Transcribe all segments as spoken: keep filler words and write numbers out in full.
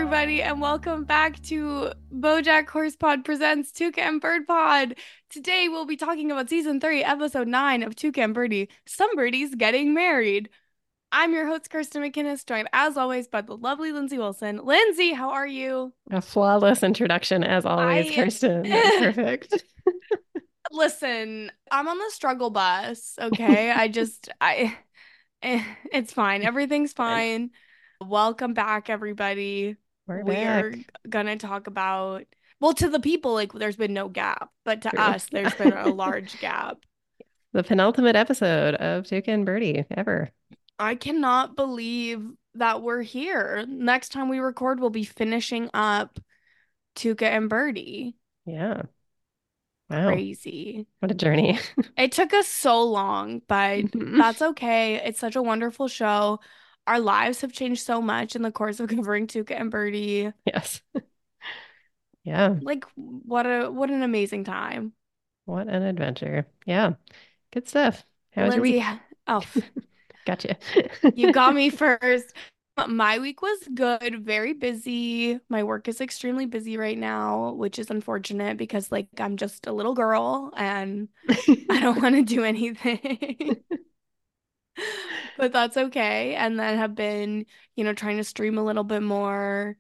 everybody, and welcome back to BoJack Horsepod presents Tuca and Bird Pod. Today, we'll be talking about season three, episode nine of Tuca and Birdie. Some birdies getting married. I'm your host, Kirsten McInnes, joined as always by the lovely Lindsay Wilson. Lindsay, how are you? A flawless introduction, as always, I Kirsten. That was perfect. listen. I'm on the struggle bus. Okay, I just I. eh, It's fine. Everything's Fine. fine. Welcome back, everybody. We're We are back. gonna talk about, well, to the people, like there's been no gap, but to True. us, there's been a large gap. The penultimate episode of Tuca and Birdie ever. I cannot believe that we're here. Next time we record, we'll be finishing up Tuca and Birdie. Yeah. Wow. Crazy. What a journey. It took us so long, but Mhm. that's okay. It's such a wonderful show. Our lives have changed so much in the course of covering Tuca and Birdie. Yes. Yeah. Like what a what an amazing time. What an adventure. Yeah. Good stuff. How was your Lindsay, week? oh, Gotcha. you got me first. My week was good, very busy. My work is extremely busy right now, which is unfortunate because like I'm just a little girl and I don't want to do anything. But that's okay. And then have been, you know, trying to stream a little bit more,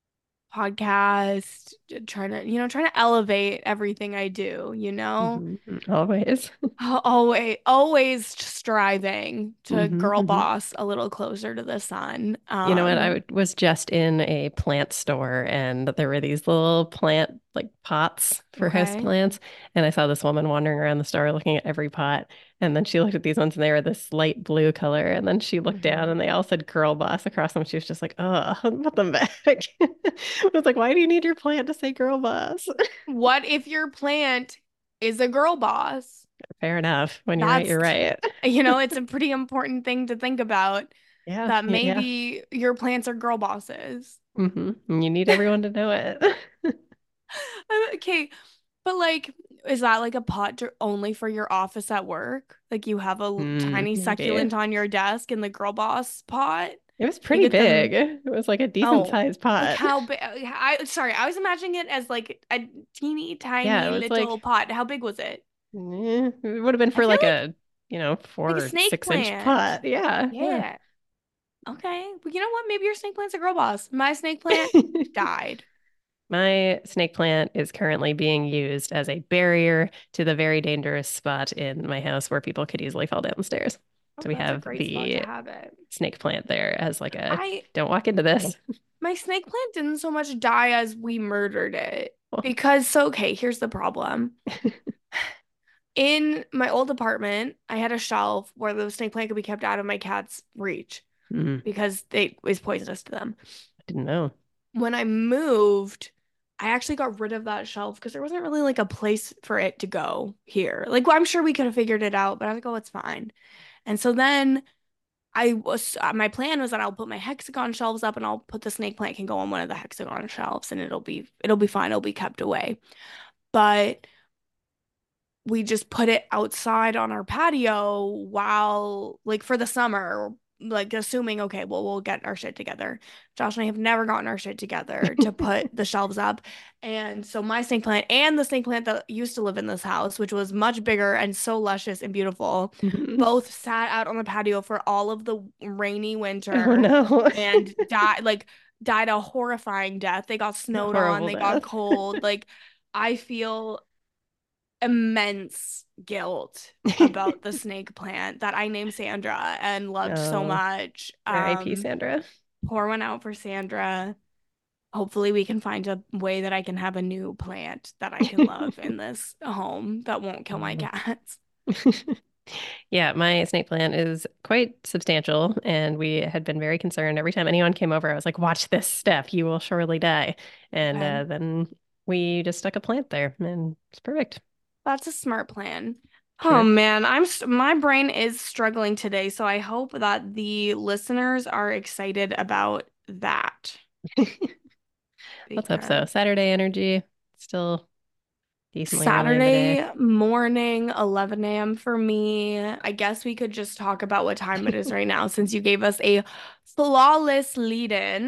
podcast, trying to, you know, trying to elevate everything I do, you know? hmm Always. Always, always striving to hmm girl hmm boss a little closer to the sun. You know what? I Um, w- was just in a plant store and there were these little plant like pots for house okay. plants. And I saw this woman wandering around the store looking at every pot. And then she looked at these ones and they were this light blue color. And then she looked down Mhm. and they all said girl boss across them. She was just like, oh, put them back. I was like, why do you need your plant to say girl boss? What if your plant is a girl boss? Fair enough. When you're right, That's, you're right. you know, it's a pretty important thing to think about Yeah. that Yeah. maybe your plants are girl bosses. hmm You need everyone to know it. Okay, but like, is that like a pot to, only for your office at work? Like you have a l- Mm, tiny maybe. succulent on your desk in the girl boss pot? It was You pretty get them. big. It was like a decent Oh, sized like pot. how big? I sorry, I was imagining it as like a teeny Yeah, tiny it was little like pot. How big was it? eh, it would have been I for feel like like a, you know, like four a or snake six inch plant. pot. Yeah, yeah. Yeah. Okay. Well, you know what? Maybe your snake plant's a girl boss. My snake plant died. My snake plant is currently being used as a barrier to the very dangerous spot in my house where people could easily fall down the stairs. Oh, So we that's a have great spot to the have it. snake plant there as like a I don't walk into this. My snake plant didn't so much die as we murdered it. Because so okay, here's the problem. In my old apartment, I had a shelf where the snake plant could be kept out of my cat's reach Mm, because they it was poisonous to them. I didn't know. When I moved, I actually got rid of that shelf because there wasn't really like a place for it to go here. Like, well, I'm sure we could have figured it out, but I was like, oh, it's fine. And so then I was uh, my plan was that I'll put my hexagon shelves up and I'll put the snake plant can go on one of the hexagon shelves and it'll be it'll be fine. It'll be kept away. But we just put it outside on our patio while like for the summer, like assuming okay, well we'll get our shit together. Josh and I have never gotten our shit together to put the shelves up. And so my snake plant and the snake plant that used to live in this house, which was much bigger and so luscious and beautiful, Mhm. both sat out on the patio for all of the rainy Oh winter no. and died like died a horrifying death. They got A snowed on, horrible they got death. cold. Like I feel immense guilt about the snake plant that I named Sandra and loved so Oh, much. R I P Um, Sandra. pour one out for Sandra. Hopefully, we can find a way that I can have a new plant that I can love in this home that won't kill my Oh. cats. Yeah, my snake plant is quite substantial, and we had been very concerned. Every time anyone came over, I was like, "Watch this step, you will surely die." And Okay. uh, then we just stuck a plant there, and it's perfect. That's a smart plan. Oh Sure. man, I'm st my brain is struggling today, so I hope that the listeners are excited about that Let's hope so. because Saturday energy, still decently early in the day. Saturday morning, eleven a m for me. I guess we could just talk about what time it is right now since you gave us a flawless lead in.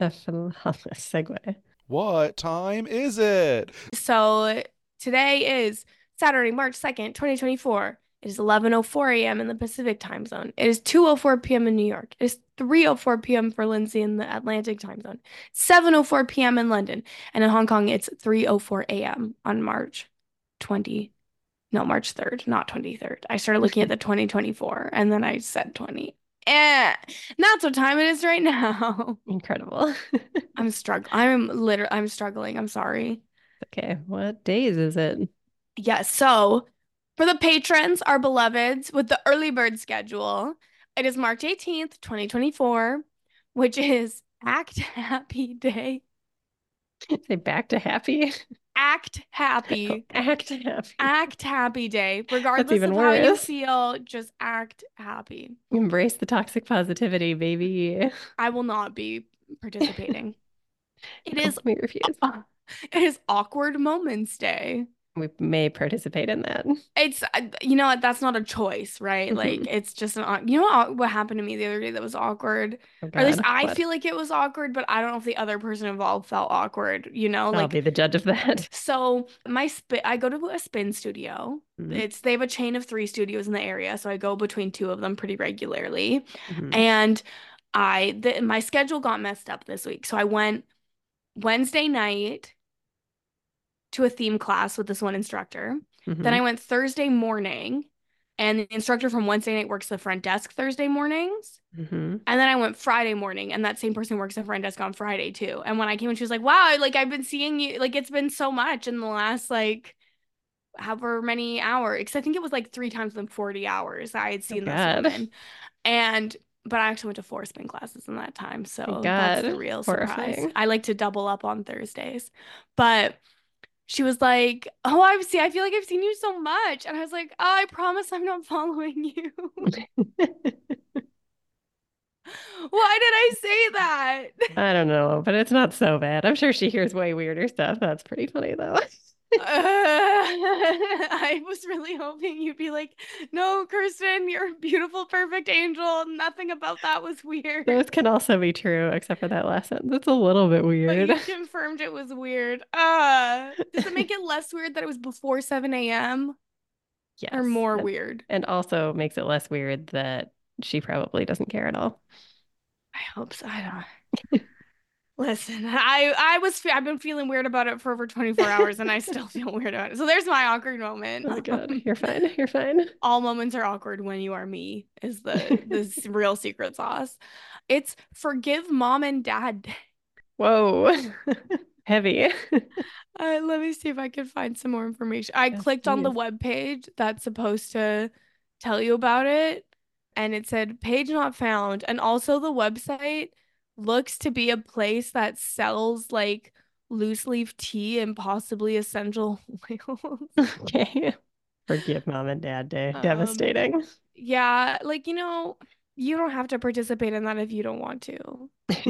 A flawless segue. What time is it? So today is Saturday, March second, twenty twenty-four. It is eleven oh four a m in the Pacific time zone. It is two oh four p m in New York. It is three oh four p m for Lindsay in the Atlantic time zone. seven oh four p m in London. And in Hong Kong, it's three oh four a m on March twentieth. No, March third, not twenty-third. I started looking at the twenty twenty-four and then I said twenty. Eh, that's what time it is right now. Incredible. I'm struggling. I'm literally, I'm struggling. I'm sorry. Okay, what days is it? Yes, so for the patrons, our beloveds, with the early bird schedule, it is March eighteenth, twenty twenty-four, which is Act Happy Day. Say back to happy. Act Oh, happy. act happy. Act happy day. That's Regardless even of how you worse. feel, just act happy. Embrace the toxic positivity, baby. I will not be participating. It No, is we refuse. it is Awkward Moments Day. We may participate in that. It's, uh, you know what, that's not a choice, right? Like, Mhm. it's just an, au- you know what, what happened to me the other day that was awkward? Oh Or at least God, I what? feel like it was awkward, but I don't know if the other person involved felt awkward, you know? I'll Like, be the judge of that. so my spin, I go to a spin studio. Mhm. It's, they have a chain of three studios in the area, so I go between two of them pretty regularly. Mhm. And I, the, my schedule got messed up this week. So I went Wednesday night to a theme class with this one instructor. Then I Mhm. went Thursday morning, and the instructor from Wednesday night works the front desk Thursday mornings. Mhm. And then I went Friday morning, and that same person works the front desk on Friday too. And when I came in, she was like, "Wow, like I've been seeing you, like it's been so much in the last like however many hours." Because I think it was like three times in forty hours I had Oh seen this God. woman. And but I actually went to four spin classes in that time, My so that's the God. real surprise. Horrifying. I like to double up on Thursdays, but she was like, "Oh, I've seen, I feel like I've seen you so much." And I was like, "Oh, I promise I'm not following you." Why did I say that? I don't know, but it's not so bad. I'm sure she hears way weirder stuff. That's pretty funny though. Uh, I was really hoping you'd be like, "No, Kirsten, you're a beautiful, perfect angel. Nothing about that was weird." Those can also be true, except for that last sentence. It's a little bit But weird. you confirmed it was weird. Uh, does it make it less weird that it was before seven a m or Yes. more And, weird? and also makes it less weird that she probably doesn't care at all. I hope so. I don't. Listen, I I was I've been feeling weird about it for over twenty-four hours and I still feel weird about it. So there's my awkward moment. Oh God, Um, you're fine. You're fine. all moments are awkward when you are me is the the real secret sauce. It's Forgive Mom and Dad Day. Whoa. Heavy. Uh, let me see if I can find some more information. I Yes, clicked on the please. web page that's supposed to tell you about it, and it said page not found. And also the website looks to be a place that sells like loose leaf tea and possibly essential oils. Okay. Forgive Mom and Dad Day. Um, Devastating. yeah, like you know, you don't have to participate in that if you don't want to.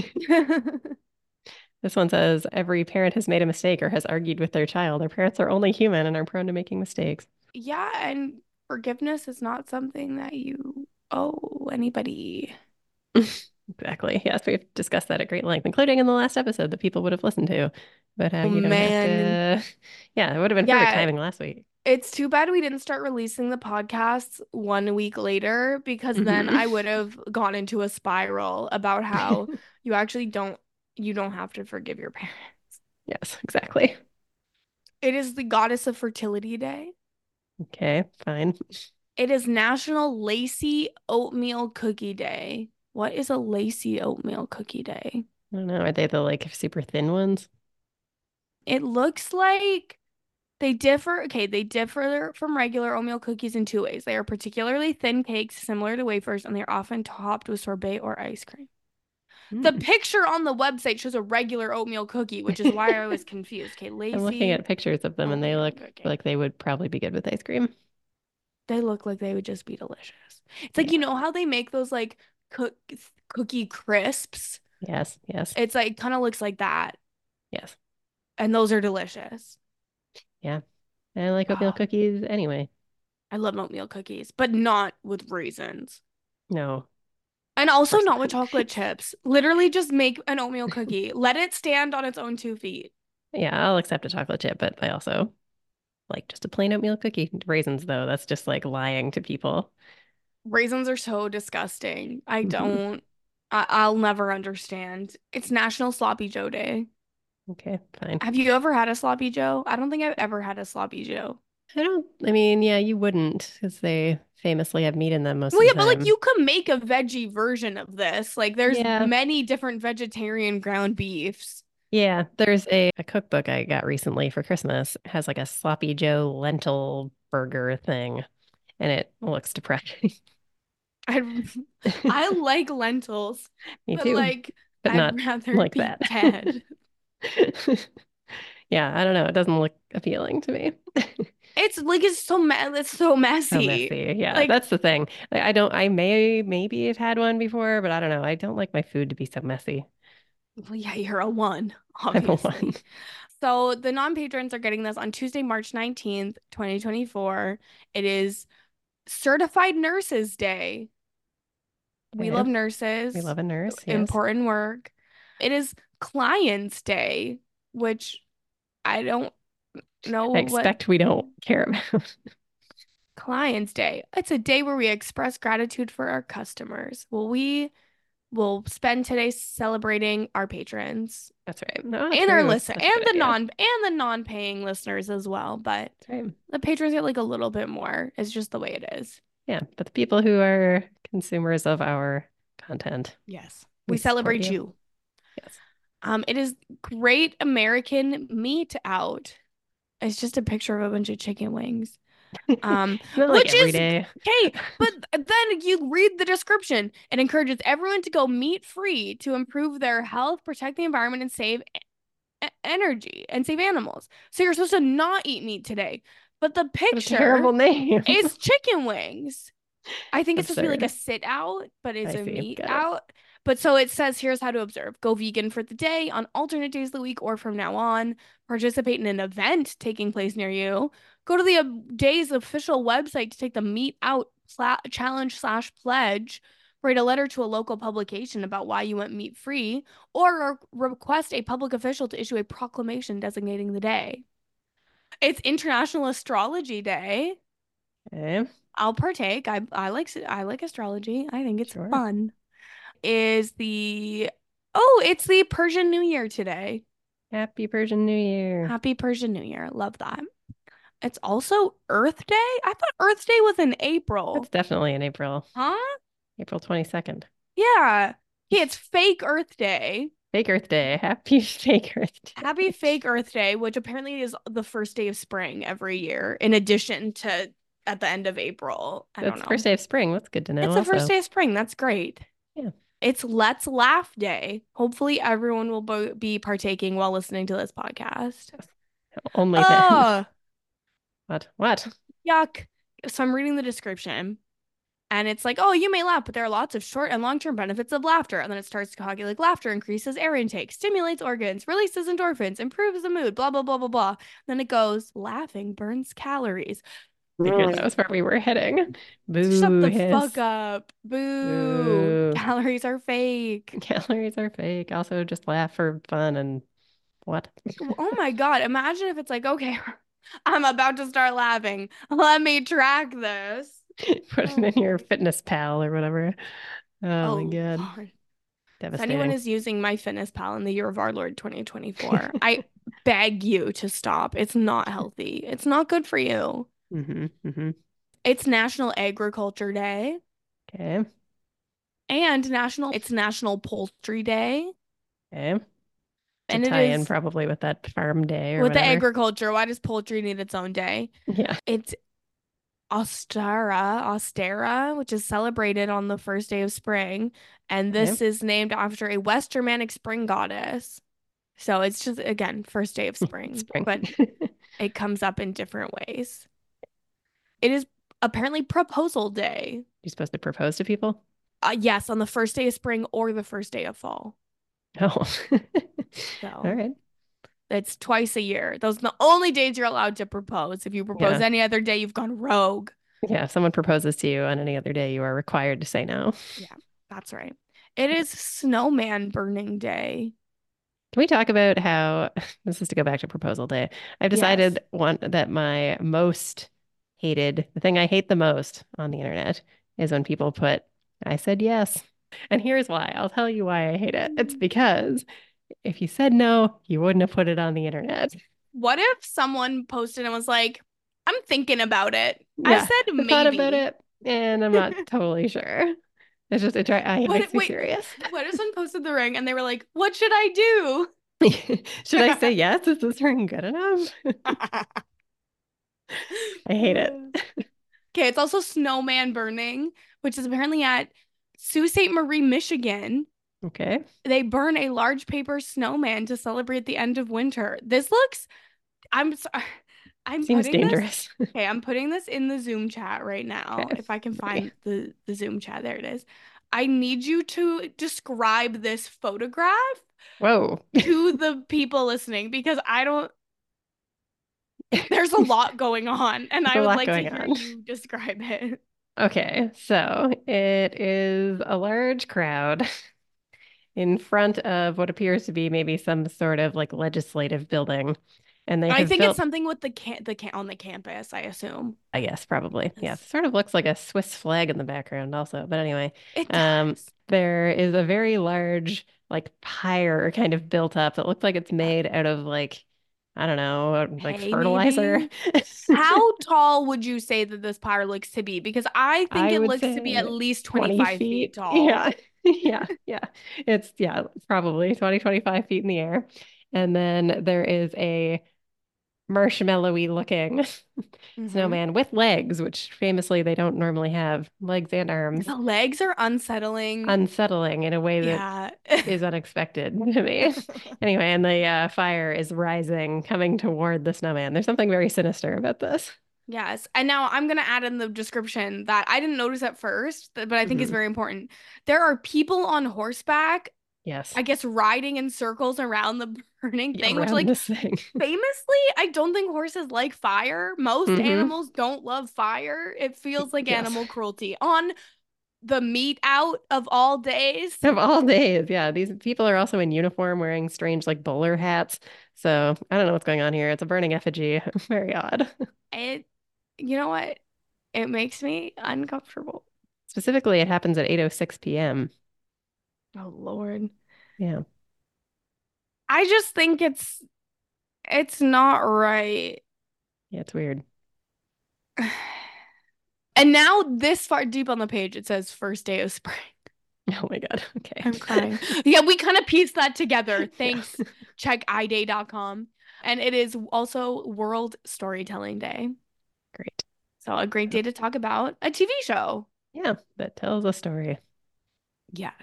This one says every parent has made a mistake or has argued with their child. Our parents are only human and are prone to making mistakes. Yeah, and forgiveness is not something that you owe anybody. Exactly. Yes, we've discussed that at great length, including in the last episode that people would have listened to. But how Oh you don't have man. to. Yeah, it would have been perfect Yeah, timing last week. it's too bad we didn't start releasing the podcasts one week later because then Hmm. I would have gone into a spiral about how you actually don't you don't have to forgive your parents. Yes, exactly. It is the Goddess of Fertility Day. Okay, fine. It is National Lacy Oatmeal Cookie Day. What is a lacy oatmeal cookie day? I don't know. Are they the like super thin ones? It looks like they differ. Okay, they differ from regular oatmeal cookies in two ways. They are particularly thin cakes similar to wafers, and they're often topped with sorbet or ice cream. The Hmm. picture on the website shows a regular oatmeal cookie, which is why I was confused. Okay, I'm looking lacy at pictures of them and they oatmeal look cookie. like they would probably be good with ice cream. They look like they would just be delicious. It's like, Yeah. you know how they make those like cook cookie crisps? Yes, yes, It's like kind of looks like that, yes. and those are delicious. Yeah. I like oatmeal Oh, cookies anyway. I love oatmeal cookies, but not with raisins. No. And also Or not with chocolate chips. Literally just make an oatmeal cookie. Let it stand on its own two feet. yeah, I'll accept a chocolate chip, but I also like just a plain oatmeal cookie. Raisins, though, that's just like lying to people. Raisins are so disgusting. I Hmm. don't, I I'll never understand. It's National Sloppy Joe Day. Okay, fine. Have you ever had a sloppy Joe? I don't think I've ever had a sloppy Joe. I don't, I mean, yeah, you wouldn't because they famously have meat in them most Well, of yeah, the but like time. you could make a veggie version of this. Like there's Yeah, many different vegetarian ground beefs. yeah. There's a, a cookbook I got recently for Christmas. It has like a sloppy Joe lentil burger thing, and it looks depressing. I I like lentils, Me but too, like but I'd not rather like be that. dead. Yeah, I don't know. It doesn't look appealing to me. It's like it's so me it's so So messy. messy. Yeah, Like, that's the thing. Like, I don't, I may, maybe have had one before, but I don't know. I don't like my food to be so messy. well, yeah, you're a one, I'm a one. obviously. So the non-patrons are getting this on Tuesday, March nineteenth, twenty twenty-four. It is Certified Nurses Day. We Okay. love We nurses, love a nurse. Yes. important work. It is Clients Day, which I don't know I what expect we don't care about. Clients Day. It's a day where we express gratitude for our customers. Well, we will spend today celebrating our patrons That's right. No, and our true. listen That's a and good the idea. non and the non-paying listeners as well. But That's right. the patrons get like a little bit more. It's just the way it is. Yeah. But the people who are consumers of our content, Yes. we We support celebrate you. you. Yes. Um, it is Great American Meat Out. It's just a picture of a bunch of chicken wings. Um, Not like which every is day. okay, but then you read the description. It encourages everyone to go meat free to improve their health, protect the environment, and save e- energy and save animals. So you're supposed to not eat meat today. But the What a picture terrible name. is chicken wings. I think it's supposed to be like a Absurd. sit out, but it's I a see. meat Got it. out. But so it says here's how to observe. Go vegan for the day on alternate days of the week or from now on. Participate in an event taking place near you. Go to the uh, day's official website to take the meat out pla- challenge slash pledge. Write a letter to a local publication about why you went meat free, or request a public official to issue a proclamation designating the day. It's International Astrology Day. Okay. I'll partake. I I like I like astrology. I think it's Sure. fun. Is the Oh, it's the Persian New Year today. Happy Persian New Year. Happy Persian New Year. Love that. It's also Earth Day. I thought Earth Day was in That's April. definitely in April. Huh? April twenty-second. Yeah. Yeah, it's fake Earth Day. Fake Earth Day. Happy Fake Earth Happy Day. fake Earth Day, which apparently is the first day of spring every year, in addition to at the end of April. I don't That's the first know. day of spring. That's good to know It's the first also. day of spring. That's great. Yeah. It's Let's Laugh Day. Hopefully, everyone will bo- be partaking while listening to this podcast. Yes. Only then. Oh, What? What? yuck. So I'm reading the description and it's like, oh, you may laugh, but there are lots of short and long-term benefits of laughter. And then it starts talking like laughter increases air intake, stimulates organs, releases endorphins, improves the mood, blah, blah, blah, blah, blah. Then it goes, laughing burns calories. Figured that was where we were heading. Shut Boo, the fuck hiss. up. Boo. Boo. Calories are fake. Calories are fake. Also, just laugh for fun and what? Oh my God. Imagine if it's like, okay, I'm about to start laughing. Let me track this. Put it in your fitness pal or whatever. Oh my Oh God. Lord. If anyone Devastating. is using My Fitness Pal in the year of our Lord twenty twenty-four, I beg you to stop. It's not healthy. It's not good for you. Mm-hmm. Mm-hmm. It's National Agriculture Day Okay. and National it's National Poultry Day. Okay. To And it tie in is probably with that farm day or with the whatever. agriculture. Why does poultry need its own day? Yeah. It's Ostara, Ostara, which is celebrated on the first day of spring. And Okay. this is named after a West Germanic spring goddess. So it's just, again, first day of spring, Spring. but it comes up in different ways. It is apparently proposal day. You're supposed to propose to people? Uh, yes, on the first day of spring or the first day of fall. Oh. So All right. it's twice a year. Those are the only days you're allowed to propose. If you propose Yeah. any other day, you've gone rogue. Yeah. If someone proposes to you on any other day, you are required to say no. Yeah. That's right. It is snowman burning day. Can we talk about how this is to go back to proposal day? I've Yes. decided one that my most hated, the thing I hate the most on the internet is when people put, I said yes. And here's why. I'll tell you why I hate it. It's because if you said no, you wouldn't have put it on the internet. What if someone posted and was like, I'm thinking about it. I Yeah, said I thought about maybe. it and I'm not totally sure. It's just, it, try, it What makes if, me wait, curious. what if someone posted the ring and they were like, what should I do? Should I say yes? Is this ring good enough? I hate it. Okay, it's also snowman burning, which is apparently at Sault Ste. Marie, Michigan. Okay. They burn a large paper snowman to celebrate the end of winter. This looks, I'm sorry, I'm Seems putting this, dangerous. okay, I'm putting this in the Zoom chat right now. Okay. If I can Ready. find the, the Zoom chat, there it is. I need you to describe this photograph Whoa. to the people listening because I don't, there's a lot going on and There's I a would lot like to going hear on. you describe it. Okay, so it is a large crowd in front of what appears to be maybe some sort of like legislative building. And they I have think it's built, something with the can the can on the campus, I assume. I guess, probably. Yeah, Yes. sort of looks like a Swiss flag in the background also. But anyway, It um, does. there is a very large like pyre kind of built up that looks like it's Yeah. made out of like, I don't know, like Hay, fertilizer. maybe. How tall would you say that this pyre looks to be? Because I think I it would looks to be at say least twenty twenty-five feet feet. tall. Yeah. Yeah. Yeah. It's, yeah, probably twenty, twenty-five feet in the air. And then there is a marshmallowy looking Hmm. snowman with legs, which famously they don't normally have legs and arms, The legs are unsettling. unsettling in a way that Yeah. is unexpected to me. Anyway, and the uh, fire is rising, coming toward the snowman. There's something very sinister about this. Yes. And now I'm going to add in the description that I didn't notice at first, but I think is Hmm. very important. There are people on horseback, Yes. I guess, riding in circles around the burning Yeah, thing, which, around like, this thing. famously, I don't think horses like fire. Most Hmm. animals don't love fire. It feels like Yes. animal cruelty on the meat out of all days. Of all days, yeah. These people are also in uniform wearing strange like bowler hats. So I don't know what's going on here. It's a burning effigy. Very odd. It, you know what? It makes me uncomfortable. Specifically, it happens at eight oh six p m Oh Lord. Yeah. I just think it's it's not right. Yeah, it's weird. And now this far deep on the page it says first day of spring. Oh my God. Okay. I'm crying. Yeah, we kind of pieced that together. Yeah. Thanks. Check i day dot com. And it is also World Storytelling Day. Great. So a great day to talk about a T V show. Yeah, that tells a story. Yes.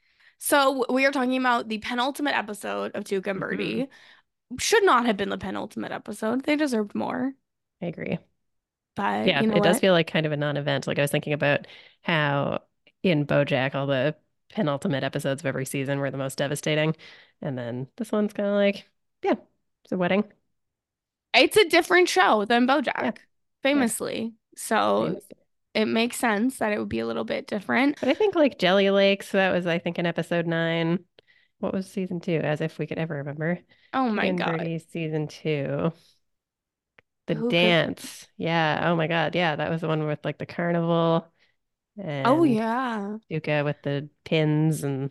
So we are talking about the penultimate episode of Tuca and Hmm. Birdie. Should not have been the penultimate episode. They deserved more. I agree. But Yeah, you know it does what? feel like kind of a non-event. Like I was thinking about how in BoJack, all the penultimate episodes of every season were the most devastating. And then this one's kind of like, yeah, it's a wedding. It's a different show than Yeah, BoJack, yeah. famously. So Famous. it makes sense that it would be a little bit different. But I think like Jelly Lakes, that was I think in episode nine. What was season two? As if we could ever remember. Oh Tuca my and God. Birdie season two. The Who could for- dance. Yeah. Oh my God. Yeah, that was the one with like the carnival Oh and yeah. Tuca with the pins and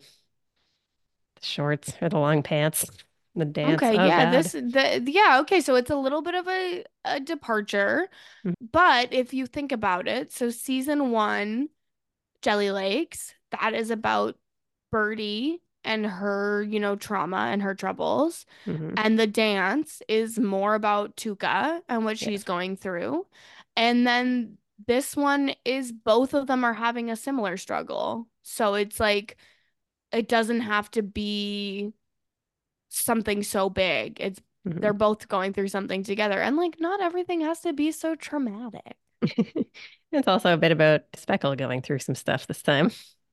the shorts or the long pants. The dance. Okay, Oh yeah, this God. the yeah, okay, so it's a little bit of a, a departure, Mhm. but if you think about it, so season one, Jelly Lakes, that is about Birdie and her, you know, trauma and her troubles. Mhm. And the dance is more about Tuca and what she's Yes. going through. And then this one is both of them are having a similar struggle. So it's like it doesn't have to be something so big. It's they're Mhm. both going through something together. And like not everything has to be so traumatic. It's also a bit about Speckle going through some stuff this time.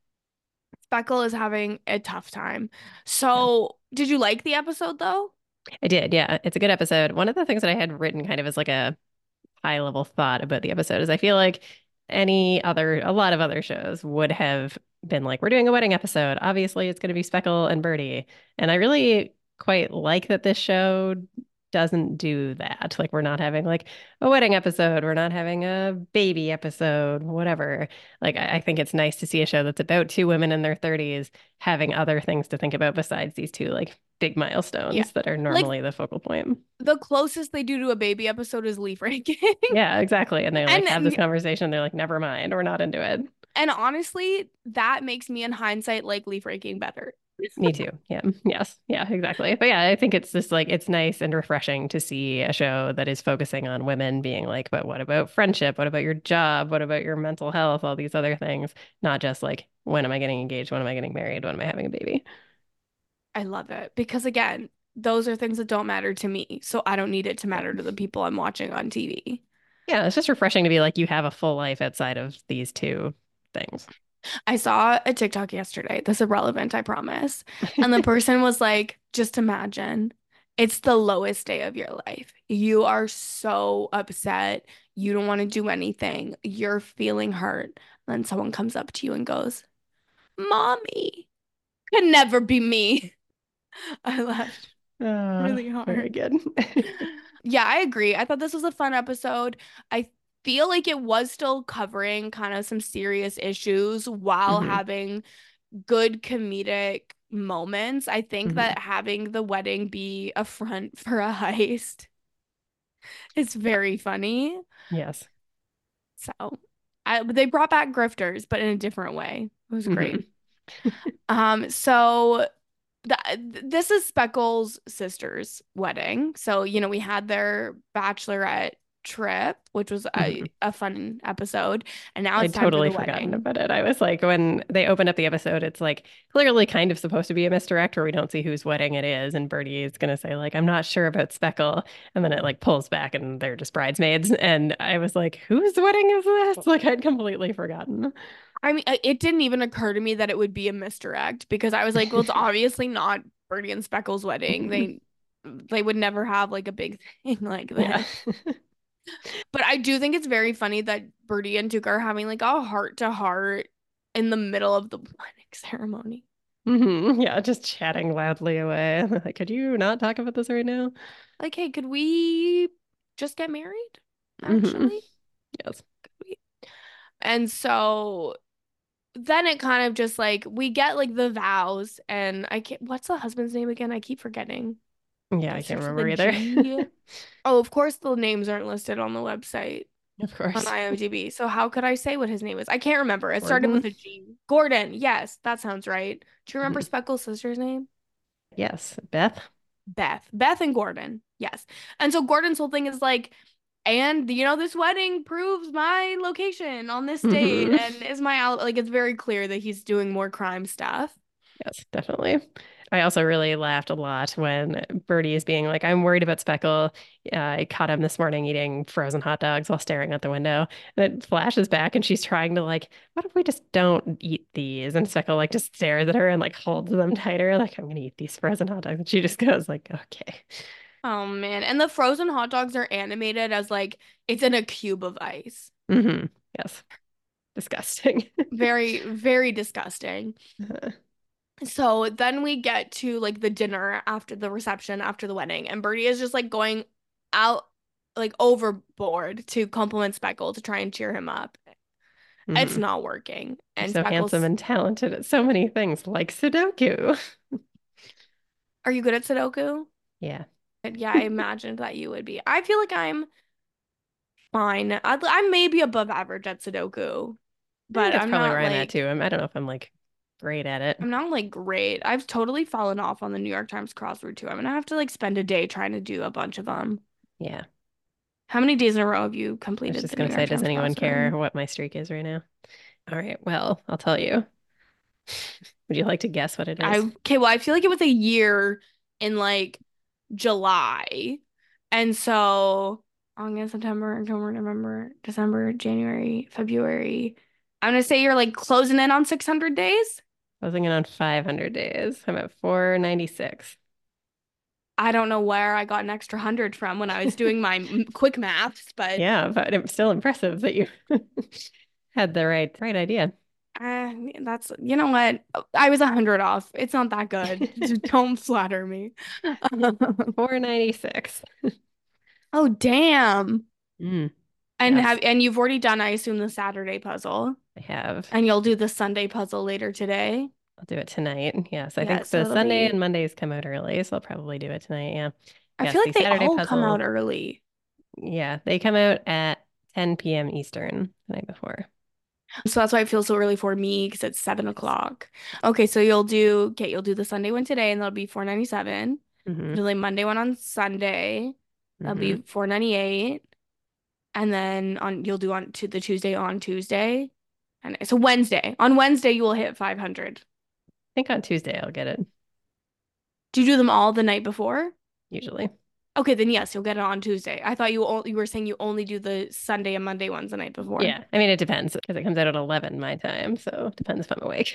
Speckle is having a tough time. Yeah. So, did you like the episode though? I did. Yeah. It's a good episode. One of the things that I had written kind of as like a high level thought about the episode is I feel like any other, a lot of other shows would have been like, we're doing a wedding episode. Obviously, it's going to be Speckle and Birdie. And I really quite like that this show doesn't do that. Like, we're not having like a wedding episode, we're not having a baby episode, whatever. Like, I, I think it's nice to see a show that's about two women in their thirties having other things to think about besides these two like big Yeah. milestones that are Like normally the focal point. the closest they do to a baby episode is leaf ranking. Yeah, exactly. And they like have this And conversation. They're like, never mind, we're not into it. and honestly, that makes me in hindsight like leaf ranking better. Me too. Yeah. Yes. Yeah, exactly. But yeah, I think it's just like it's nice and refreshing to see a show that is focusing on women being like, but what about friendship? What about your job? What about your mental health? All these other things, not just like when am I getting engaged? When am I getting married? When am I having a baby? I love it because again, those are things that don't matter to me, so I don't need it to Yeah. matter to the people I'm watching on T V. Yeah, it's just refreshing to be like you have a full life outside of these two things. I saw a TikTok yesterday. This is irrelevant, I promise. And the person was like, just imagine it's the lowest day of your life. You are so upset. You don't want to do anything. You're feeling hurt. Then someone comes up to you and goes, Mommy, can never be me. I laughed Uh, really very hard. good. Yeah, I agree. I thought this was a fun episode. I feel like it was still covering kind of some serious issues while hmm having good comedic moments. I think hmm that having the wedding be a front for a heist is very funny. Yes. So, I they brought back grifters, but in a different way. It was hmm great. Um, so the, this is Speckle's sister's wedding. So, you know, we had their bachelorette trip, which was a, hmm a fun episode, and now it's I'd time for totally the forgotten wedding. about it. I was like, when they opened up the episode, it's like clearly kind of supposed to be a misdirect where we don't see whose wedding it is. And Birdie is going to say, like, I'm not sure about Speckle. And then it like pulls back and they're just bridesmaids. And I was like, whose wedding is this? Like, I'd completely forgotten. I mean, I- it didn't even occur to me that it would be a misdirect because I was like, well, it's obviously not Birdie and Speckle's wedding. They they would never have like a big thing like Yeah. this. But I do think it's very funny that Birdie and Duke are having like a heart to heart in the middle of the wedding ceremony. hmm Yeah. Just chatting loudly away. Like, could you not talk about this right now? Like, hey, could we just get married? hmm Actually? Yes. Could we? And so then it kind of just like we get like the vows and I can't what's the husband's name again? I keep forgetting. Yeah. I It can't starts with remember a either. G. Oh, of course the names aren't listed on the website Of on course. IMDb. So how could I say what his name is? I can't remember. It started Gordon. with a G. Gordon. Yes, that sounds right. Do you remember Mhm. Speckle's sister's name? Yes. Beth. Beth. Beth and Gordon. Yes. And so Gordon's whole thing is like, and you know, this wedding proves my location on this date hmm and is my alibi. Like it's very clear that he's doing more crime stuff. Yes, definitely. I also really laughed a lot when Birdie is being like, I'm worried about Speckle. Uh, I caught him this morning eating frozen hot dogs while staring out the window. And it flashes back and she's trying to like, what if we just don't eat these? And Speckle like just stares at her and like holds them tighter, like, I'm gonna eat these frozen hot dogs. And she just goes like, okay. Oh man. And the frozen hot dogs are animated as like it's in a cube of ice. hmm Yes. Disgusting. Very, very disgusting. Uh, So then we get to like the dinner after the reception, after the wedding, and Birdie is just like going out like overboard to compliment Speckle to try and cheer him up. It's mhm. not working. You're And so handsome Speckle's, and talented at so many things like Sudoku. are you good at Sudoku? Yeah. And yeah, I imagined that you would be. I feel like I'm fine. I, I may be above average at Sudoku, I think but that's I'm probably not where I'm at like too. I'm, I don't know if I'm like great at it. I'm not like great. I've totally fallen off on the New York Times crossword too. I'm gonna have to like spend a day trying to do a bunch of them. Yeah. How many days in a row have you I was completed just the New gonna say, York does Times anyone care crossword? what my streak is right now? All right. Well, I'll tell you. Would you like to guess what it I is? okay, well, I feel like it was a year in like July. And so August, September, October, November, December, January, February. I'm gonna say you're like closing in on six hundred days. Closing in on five hundred days. I'm at four ninety-six. I don't know where I got an extra hundred from when I was doing my m- quick maths, but Yeah, but it's still impressive that you had the right right idea. Uh, that's, you know what? I was a hundred off. It's not that good. Just don't flatter me. four ninety-six. Oh, damn. Mm, And yes, have and you've already done, I assume, the Saturday puzzle. I have. And you'll do the Sunday puzzle later today. I'll do it tonight. Yes, I Yeah, think so the it'll Sunday be and Mondays come out early, so I'll probably do it tonight. Yeah. I Yes, feel the like they Saturday all come out puzzle. early. Yeah, they come out at ten p m. Eastern the night before. So that's why it feels so early for me because it's seven Yes. o'clock. Okay, so you'll do okay, you'll do the Sunday one today and that'll be four ninety-seven. Mm-hmm. Do the Monday one on Sunday. That'll Mm-hmm. be four ninety-eight. And then on you'll do on to the Tuesday on Tuesday. And so Wednesday. On Wednesday you will hit five hundred. I think on Tuesday I'll get it, Do you do them all the night before? usually. Okay, then yes, you'll get it on Tuesday. I thought you only you were saying you only do the Sunday and Monday ones the night before. Yeah, I mean, it depends because it comes out at eleven my time, so it depends if I'm awake.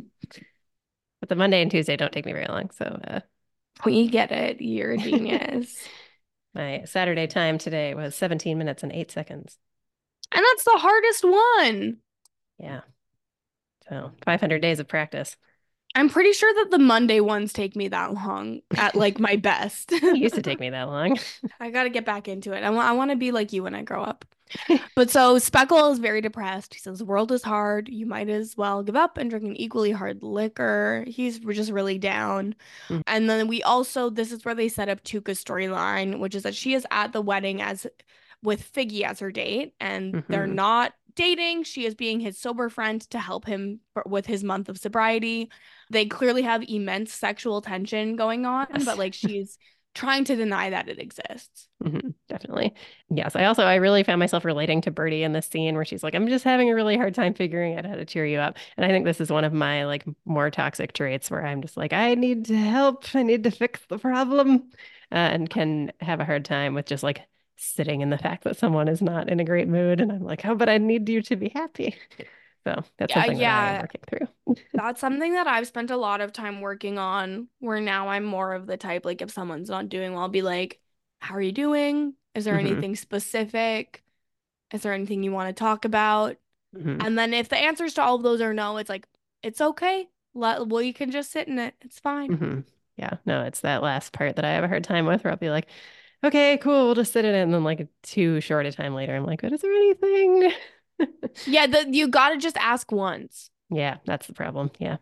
But the Monday and Tuesday don't take me very long, so uh, We get it. You're a genius. my Saturday time today was seventeen minutes and eight seconds. And that's the hardest one. Yeah. So five hundred days of practice. I'm pretty sure that the Monday ones take me that long at like my best. It used to take me that long. I gotta get back into it. I want I want to be like you when I grow up. But so Speckle is very depressed. He says the world is hard. You might as well give up and drink an equally hard liquor. He's just really down. Mm. And then we also, this is where they set up Tuka's storyline, which is that she is at the wedding as with Figgy as her date, and they're Mhm. not dating. She is being his sober friend to help him for, with his month of sobriety. They clearly have immense sexual tension going on, Yes. but like she's trying to deny that it exists. Mm-hmm, definitely. Yes. I also, I really found myself relating to Birdie in this scene where she's like, I'm just having a really hard time figuring out how to cheer you up. And I think this is one of my like more toxic traits where I'm just like, I need to help. I need to fix the problem. Uh, and can have a hard time with just like sitting in the fact that someone is not in a great mood. And I'm like, oh, but I need you to be happy. So that's Yeah, something that I am yeah. working through. That's something that I've spent a lot of time working on, where now I'm more of the type, like if someone's not doing well, I'll be like, how are you doing? Is there hmm anything specific? Is there anything you want to talk about? hmm And then if the answers to all of those are no, it's like, it's okay. Let, well, you can just sit in it. It's fine. hmm Yeah, no, it's that last part that I have a hard time with where I'll be like, okay, cool, we'll just sit in it. And then like too short a time later, I'm like, but is there anything? Yeah, the, you gotta just ask once. Yeah, that's the problem. Yeah.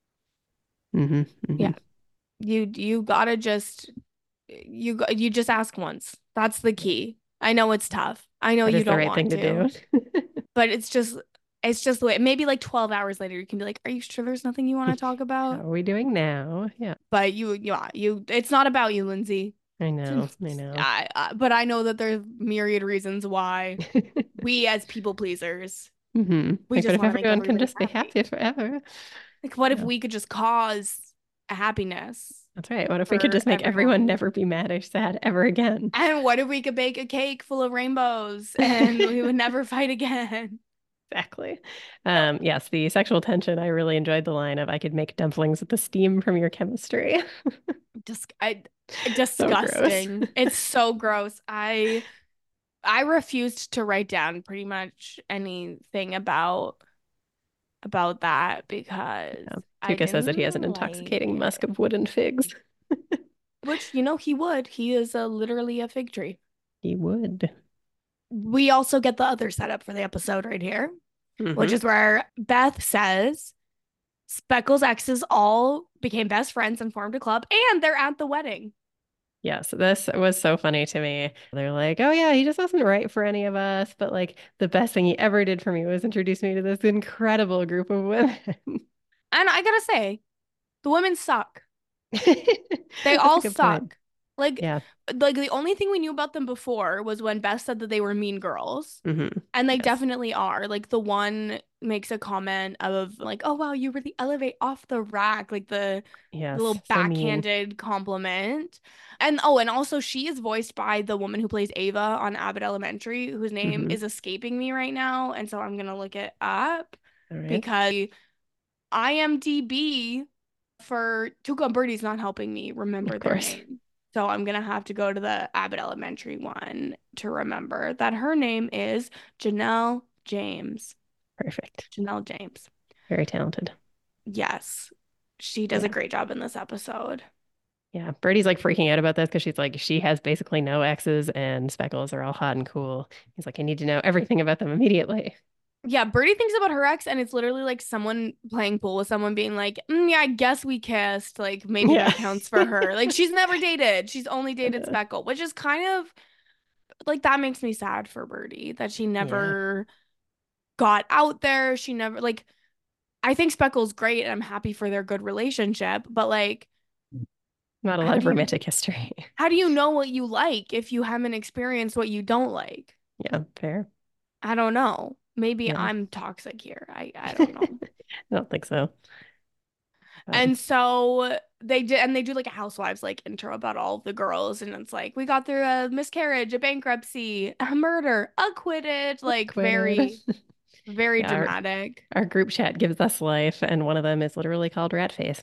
hmm hmm Yeah, you you gotta just you go- you just ask once. That's the key. I know it's tough. I know That you is the don't right thing want to to. do. But it's just it's just the way. Maybe like twelve hours later you can be like, are you sure there's nothing you want to talk How about? are we doing now? Yeah, But you yeah, you it's not about you, Lindsay. I know, I know. I, I but I know that there's myriad reasons why we as people pleasers, hmm we Like, what just if want to make everyone can everybody just be happy. happy forever? Like what if Yeah, we could just cause a happiness that's right. What if we could for just make everyone everyone? never be mad or sad ever again? And what if we could bake a cake full of rainbows and we would never fight again? Exactly. Um, yes, the sexual tension, I really enjoyed the line of I could make dumplings with the steam from your chemistry. Just I So gross. disgusting. It's so gross. I I refused to write down pretty much anything about about that because Yeah. I Tuca says that he has an didn't intoxicating like musk it. of wooden figs. Which, you know, he would. He is a, literally a fig tree. He would. We also get the other setup for the episode right here, which hmm is where Beth says Speckles' exes all became best friends and formed a club, and they're at the wedding. Yes, this was so funny to me. They're like, oh yeah, he just wasn't right for any of us, but like the best thing he ever did for me was introduce me to this incredible group of women. And I gotta say, the women suck. They That's a all good point. suck. Like, Yeah. like the only thing we knew about them before was when Beth said that they were mean girls. hmm And they Yes. definitely are. Like the one makes a comment of like, "Oh wow, you really elevate off the rack." Like the, the Yes. little So mean. backhanded compliment. And oh, and also she is voiced by the woman who plays Ava on Abbott Elementary, whose name hmm is escaping me right now, and so I'm gonna look it up All right. because IMDb for Tuca and Birdie's not helping me remember Of their course. name. So I'm gonna have to go to the Abbott Elementary one to remember that her name is Janelle James. Perfect. Janelle James. Very talented. Yes, she does a Yeah. great job in this episode. Yeah. Birdie's like freaking out about this because she's like, she has basically no exes and Speckles are all hot and cool. He's like, I need to know everything about them immediately. Yeah, Birdie thinks about her ex, and it's literally like someone playing pool with someone being like, mm, "Yeah, I guess we kissed. Like maybe Yeah. that counts for her." Like she's never dated. She's only dated Uh, Speckle, which is kind of like that makes me sad for Birdie that she yeah. never got out there. She never like I think Speckle's great and I'm happy for their good relationship, but like Not a lot how of do you romantic history. how do you know what you like if you haven't experienced what you don't like? Yeah. Fair. I don't know. Maybe Yeah. I'm toxic here. I I don't I know. don't think so. Um, And so they did, and they do like a housewives like intro about all of the girls, and it's like we got through a miscarriage, a bankruptcy, a murder, acquitted, like quitted. very, very Yeah. Our, dramatic. our group chat gives us life, and one of them is literally called Rat Face.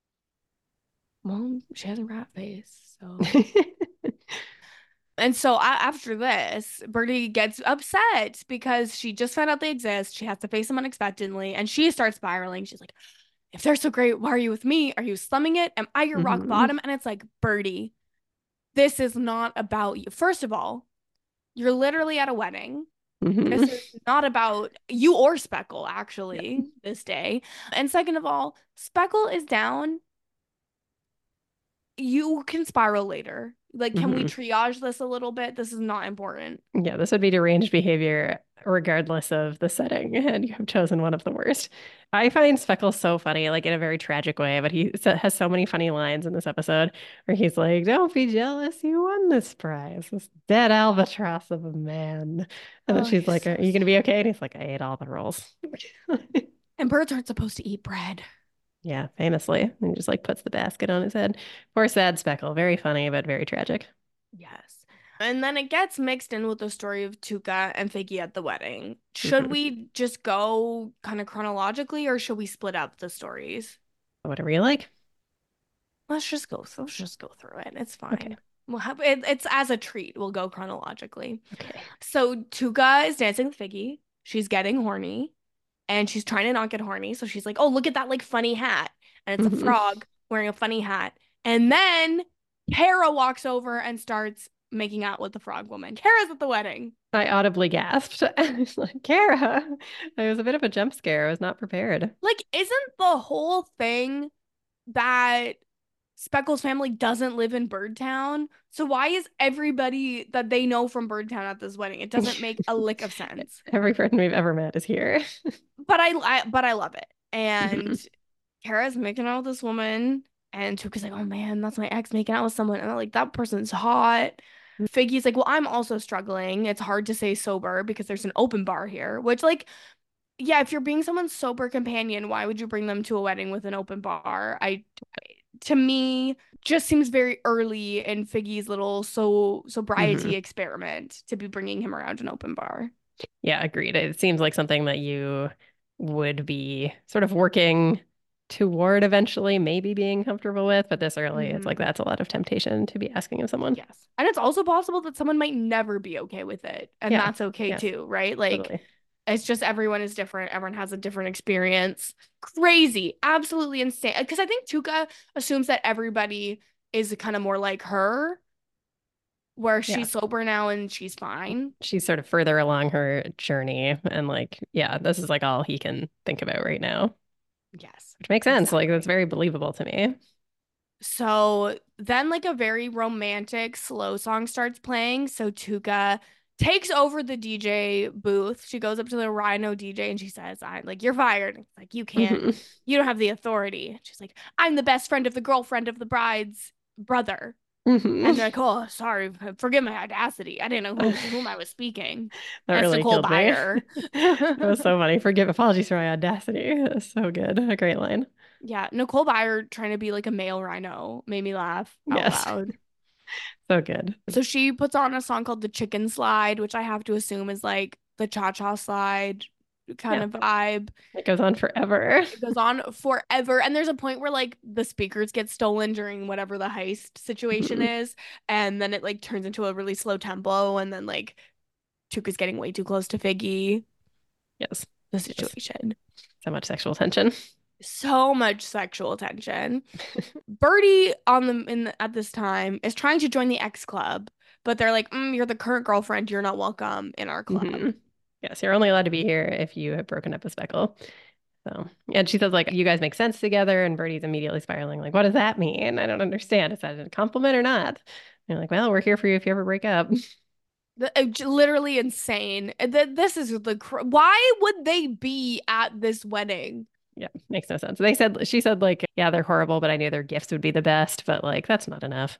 Well, she has a rat face, so. And so a after this, Birdie gets upset because she just found out they exist. She has to face them unexpectedly, and she starts spiraling. She's like, if they're so great, why are you with me? Are you slumming it? Am I your rock hmm bottom? And it's like, Birdie, this is not about you. First of all, you're literally at a wedding. hmm This is not about you or Speckle, actually, this day. And second of all, Speckle is down. You can spiral later. Like, can we hmm triage this a little bit? This is not important. Yeah, this would be deranged behavior regardless of the setting, and you have chosen one of the worst. I find Speckles so funny, like in a very tragic way, but he s- has so many funny lines in this episode where he's like, "Don't be jealous, you won this prize, this dead albatross of a man." And then Oh, she's he's like, so "Are you gonna be sad. okay?" And he's like, "I ate all the rolls." And birds aren't supposed to eat bread. Yeah, famously. And he just like puts the basket on his head. Poor sad Speckle. Very funny, but very tragic. Yes. And then it gets mixed in with the story of Tuca and Figgy at the wedding. Should hmm we just go kind of chronologically or should we split up the stories? Whatever you like. Let's just go. Let's just go through it. It's Okay. fine. We'll have it, it's as a treat. We'll go chronologically. Okay. So Tuca is dancing with Figgy. She's getting horny and she's trying to not get horny. So she's like, "Oh, look at that like funny hat." And it's a hmm frog wearing a funny hat. And then Kara walks over and starts making out with the frog woman. Kara's at the wedding. I audibly gasped. I was like, Kara. It was a bit of a jump scare. I was not prepared. Like, isn't the whole thing that Speckles' family doesn't live in Birdtown? So why is everybody that they know from Birdtown at this wedding? It doesn't make a lick of sense. Every friend we've ever met is here. But I, I but I love it. Mhm. And Kara's making out with this woman, and Tuka's like, "Oh man, that's my ex making out with someone," and I'm like, "That person's hot." Figgy's like, "Well, I'm also struggling. It's hard to say sober because there's an open bar here," which like yeah, if you're being someone's sober companion, why would you bring them to a wedding with an open bar? I, to me, just seems very early in Figgy's little so sobriety Mhm. experiment to be bringing him around an open bar. Yeah, agreed. It seems like something that you would be sort of working toward eventually, maybe being comfortable with, but this early, it's like Mhm. that's a lot of temptation to be asking of someone. Yes. And it's also possible that someone might never be okay with it, and Yeah. that's okay Yes, too, right? Like, totally. it's just everyone is different. Everyone has a different experience. Crazy. Absolutely insane. Because I think Tuca assumes that everybody is kind of more like her, where Yeah. she's sober now and she's fine. She's sort of further along her journey and like, yeah, this is like all he can think about right now, Yes, which makes sense. Like that's exactly. very believable to me. So then, like, a very romantic slow song starts playing. So Tuca takes over the D J booth. She goes up to the Rhino D J and she says, "I like you're fired." It's like, "You can't, hmm you don't have the authority." She's like, "I'm the best friend of the girlfriend of the bride's brother." hmm And they're like, "Oh, sorry, forgive my audacity. I didn't know who, to whom I was speaking." That That's really Nicole killed me. Byer. That was so funny. Forgive apologies for my audacity. That's so good. A great line. Yeah, Nicole Byer trying to be like a male Rhino made me laugh out Yes. loud. So good. So she puts on a song called The Chicken Slide, which I have to assume is like the cha-cha slide kind Yeah. of vibe. It goes on forever. It goes on forever. And there's a point where like the speakers get stolen during whatever the heist situation Mhm. is. And then it like turns into a really slow tempo. And then like Tuca's getting way too close to Figgy, Yes. the Yes. situation. So much sexual tension. So much sexual tension. Birdie on the in the, at this time is trying to join the X Club, but they're like, mm, "You're the current girlfriend. You're not welcome in our club." hmm Yes, you're only allowed to be here if you have broken up with Speckle. So, and she says, like, you guys make sense together. And Birdie's immediately spiraling, like, what does that mean? I don't understand. Is that a compliment or not? And you're like, well, we're here for you if you ever break up. The, uh, j- literally insane. Uh, th- This is the cr why would they be at this wedding? Yeah, makes no sense. They said, she said, like, yeah, they're horrible, but I knew their gifts would be the best. But, like, that's not enough.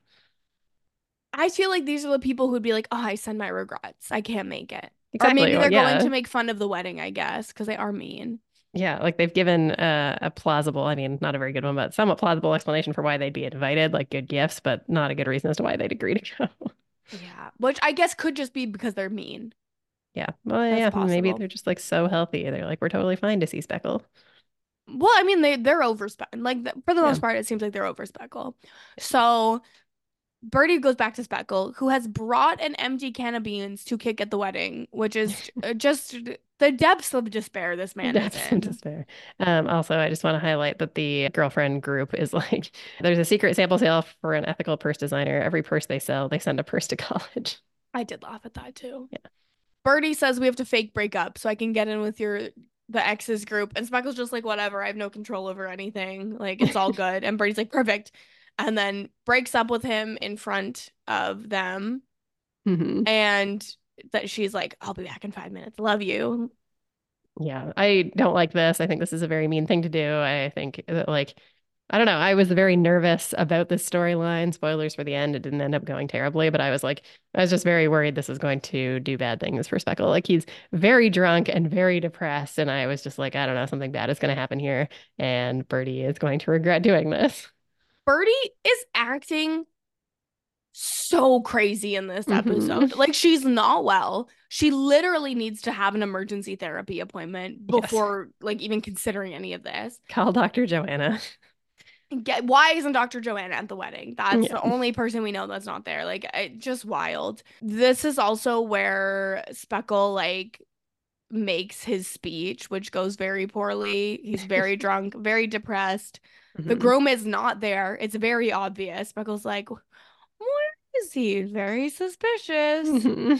I feel like these are the people who'd be like, "Oh, I send my regrets. I can't make it." Or Exactly. maybe Well, they're going yeah. to make fun of the wedding, I guess, because they are mean. Yeah. Like, they've given uh, a plausible, I mean, not a very good one, but somewhat plausible explanation for why they'd be invited, like good gifts, but not a good reason as to why they'd agree to go. Yeah, which I guess could just be because they're mean. Yeah. Well, That's yeah, maybe possible. they're just like so healthy. They're like, we're totally fine to see Speckle. Well, I mean, they they're overspec like th for the Yeah. most part, it seems like they're overspeckle. So Birdie goes back to Speckle, who has brought an empty can of beans to kick at the wedding, which is uh, just the depths of despair this man is Depths of in. despair. Um, also, I just want to highlight that the girlfriend group is like, there's a secret sample sale for an ethical purse designer. Every purse they sell, they send a purse to college. I did laugh at that too. Yeah. Birdie says we have to fake break up so I can get in with your the exes group. And Speckle's just like, whatever, I have no control over anything. Like it's all good. And Birdie's like, perfect. And then breaks up with him in front of them. hmm And that she's like, I'll be back in five minutes. Love you. Yeah. I don't like this. I think this is a very mean thing to do. I think that, like, I don't know. I was very nervous about this storyline. Spoilers for the end. It didn't end up going terribly, but I was like, I was just very worried this was going to do bad things for Speckle. Like he's very drunk and very depressed. And I was just like, I don't know, something bad is going to happen here. And Birdie is going to regret doing this. Birdie is acting so crazy in this hmm episode. Like she's not well. She literally needs to have an emergency therapy appointment Yes. before like even considering any of this. Call doctor Joanna. Get why isn't doctor Joanna at the wedding? That's the Yeah. only person we know that's not there. Like it, just wild. This is also where Speckle like makes his speech, which goes very poorly. He's very drunk, very depressed. The hmm groom is not there. It's very obvious. Speckle's like, where is he? Very suspicious. hmm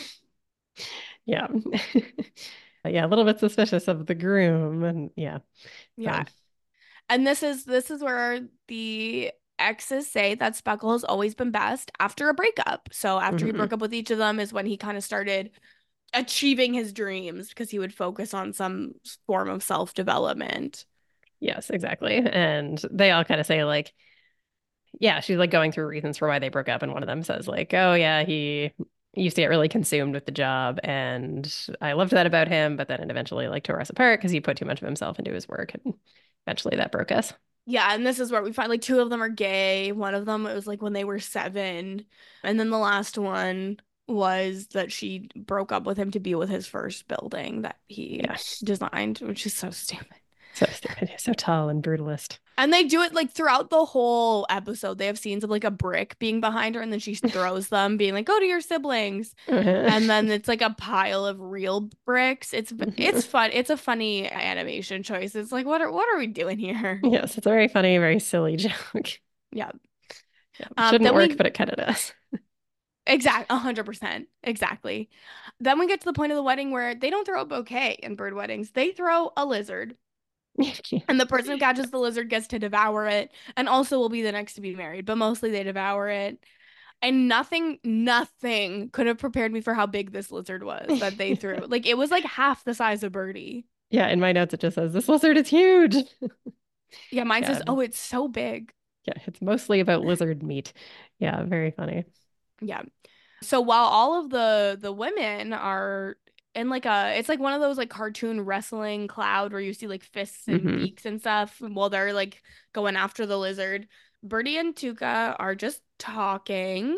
Yeah. Yeah, a little bit suspicious of the groom and yeah. So Yeah. And this is this is where the exes say that Speckle has always been best after a breakup. So after he mhm. broke up with each of them is when he kind of started achieving his dreams because he would focus on some form of self-development. Yes, exactly. And they all kind of say like, yeah, she's like going through reasons for why they broke up, and one of them says like, "Oh yeah, he used to get really consumed with the job, and I loved that about him, but then it eventually like tore us apart because he put too much of himself into his work, and eventually that broke us." Yeah, and this is where we find like two of them are gay. One of them it was like when they were seven. And then the last one was that she broke up with him to be with his first building that he Yeah, designed, which is so stupid. so stupid, so tall and brutalist. And they do it like throughout the whole episode. They have scenes of like a brick being behind her and then she throws them, being like, go to your siblings. And then it's like a pile of real bricks. It's it's fun. It's a funny animation choice. It's like, what are what are we doing here? Yes, it's a very funny, very silly joke. Yeah. Yeah, Um, shouldn't then work, we but it kind of does. exact one hundred percent. Exactly. Then we get to the point of the wedding where they don't throw a bouquet in bird weddings. They throw a lizard. And the person who catches the lizard gets to devour it and also will be the next to be married, but mostly they devour it. And nothing, nothing could have prepared me for how big this lizard was that they threw. Like it was like half the size of Birdie. Yeah, in my notes it just says this lizard is huge. Yeah, mine Yeah, says, oh, it's so big. yeah, it's mostly about lizard meat. Yeah, very funny. Yeah. So while all of the the women are in like a it's like one of those like cartoon wrestling cloud where you see like fists and hmm beaks and stuff while they're like going after the lizard. Birdie and Tuca are just talking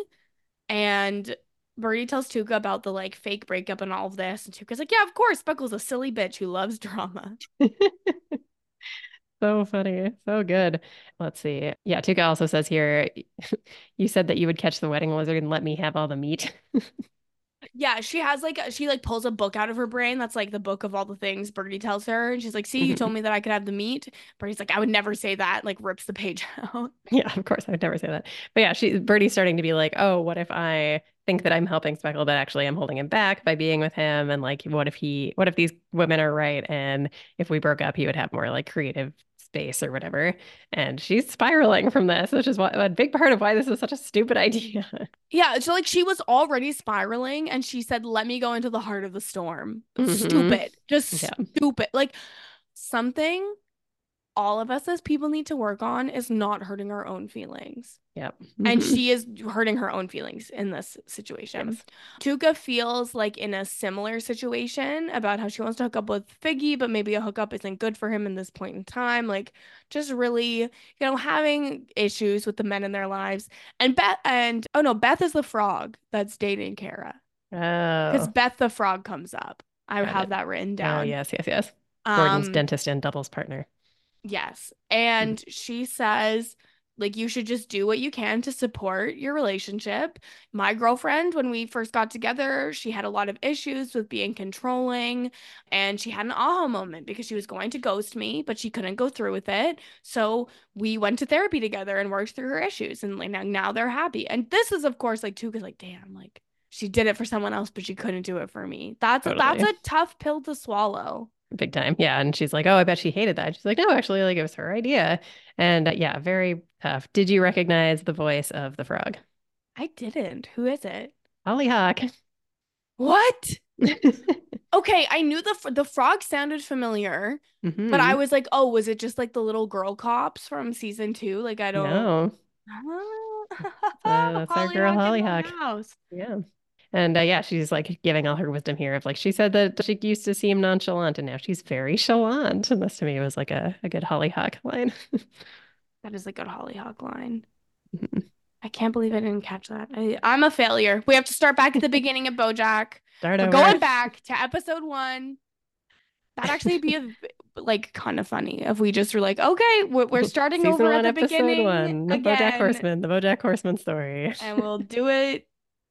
and Birdie tells Tuca about the like fake breakup and all of this and Tuca's like, "Yeah, of course, Speckle's a silly bitch who loves drama." So funny. So good. Let's see. Yeah, Tuka also says here, you said that you would catch the wedding lizard and let me have all the meat. Yeah, she has like she like pulls a book out of her brain that's like the book of all the things Birdie tells her. And she's like, see, you told Mhm. me that I could have the meat. Birdie's like, I would never say that, like rips the page out. Yeah, of course, I would never say that. But yeah, she Birdie's starting to be like, oh, what if I think that I'm helping Speckle, but actually I'm holding him back by being with him? And like, what if he, what if these women are right? And if we broke up, he would have more like creative space or whatever. And she's spiraling from this, which is what a big part of why this is such a stupid idea. Yeah, so like she was already spiraling and she said, let me go into the heart of the storm. Hmm. Stupid. Just Yeah. stupid. Like something all of us as people need to work on is not hurting our own feelings. Yep. And Hmm. she is hurting her own feelings in this situation. Yes. Tuca feels like in a similar situation about how she wants to hook up with Figgy, but maybe a hookup isn't good for him in this point in time. Like, just really, you know, having issues with the men in their lives. And Beth, and oh no, Beth is the frog that's dating Kara because Oh, Beth the frog comes up. I got have it. that written Oh, down. yes, yes, yes. Gordon's Um, dentist and doubles partner. Yes. Mhm. And she says, like, you should just do what you can to support your relationship. My girlfriend, when we first got together, she had a lot of issues with being controlling. And she had an aha moment because she was going to ghost me, but she couldn't go through with it. So we went to therapy together and worked through her issues. And like now, now they're happy. And this is, of course, like, too, because, like, damn, like, she did it for someone else, but she couldn't do it for me. That's a, that's Totally. a tough pill to swallow. Big time. Yeah. And she's like, oh, I bet she hated that. She's like, no, actually, like it was her idea. And uh, yeah, very tough. Did you recognize the voice of the frog? I didn't. Who is it? Hollyhock. What? Okay, I knew the fr- the frog sounded familiar, but I Hmm. was like, oh, was it just like the little girl cops from season two? Like I don't. No, uh, that's our girl Hollyhock in the Hollyhock. house. Yeah. And uh, yeah, she's like giving all her wisdom here of like she said that she used to seem nonchalant and now she's very chalant. And this to me was like a, a good Hollyhock line. That is a good Hollyhock line. Mhm. I can't believe I didn't catch that. I, I'm a failure. We have to start back at the beginning of BoJack. Start We're over. going back to episode one. That'd actually be a, like kind of funny if we just were like, okay, we're, we're starting Season over at one, the episode beginning one, BoJack again, Horseman, the BoJack Horseman story. and we'll do it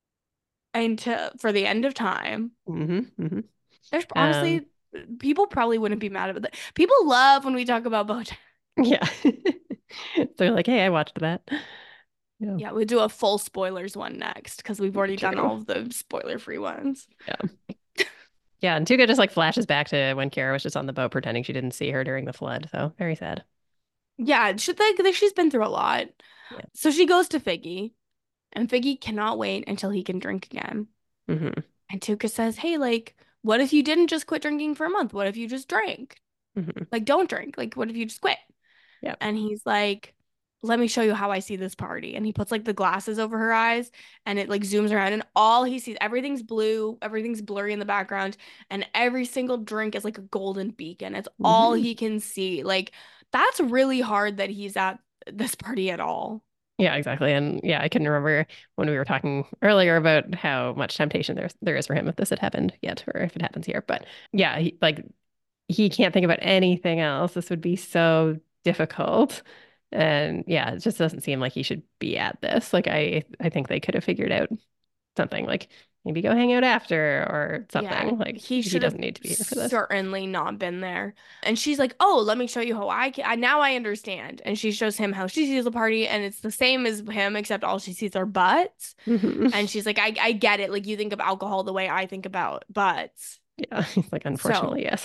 until for the end of time. Hmm. Hmm. There's Um, honestly people probably wouldn't be mad about that. People love when we talk about BoJack. yeah. They're like, hey, I watched that. Yeah, Yeah, we'll do a full spoilers one next because we've already done true. all of the spoiler free ones. Yeah. Yeah, and Tuca just like flashes back to when Kara was just on the boat pretending she didn't see her during the flood. So very sad. Yeah, she, like, she's been through a lot. Yeah. So she goes to Figgy, and Figgy cannot wait until he can drink again. Hmm. And Tuca says, hey, like, what if you didn't just quit drinking for a month? What if you just drank? Hmm. Like, don't drink. Like, what if you just quit? Yep. And he's like, let me show you how I see this party. And he puts like the glasses over her eyes and it like zooms around and all he sees, everything's blue, everything's blurry in the background, and every single drink is like a golden beacon. It's all Hmm. he can see. Like, that's really hard that he's at this party at all. Yeah, exactly. And yeah, I couldn't remember when we were talking earlier about how much temptation there's there is for him if this had happened yet, or if it happens here. But yeah, he, like he can't think about anything else. This would be so difficult. And yeah, it just doesn't seem like he should be at this. Like I I think they could have figured out something like maybe go hang out after or Yeah, something. Like he he should have doesn't need to be here for this. certainly not been there. And she's like, "Oh, let me show you how I can." I, now I understand. And she shows him how she sees the party, and it's the same as him, except all she sees are butts. Hmm. And she's like, "I I get it. Like you think of alcohol the way I think about butts." Yeah, he's like So unfortunately, yes.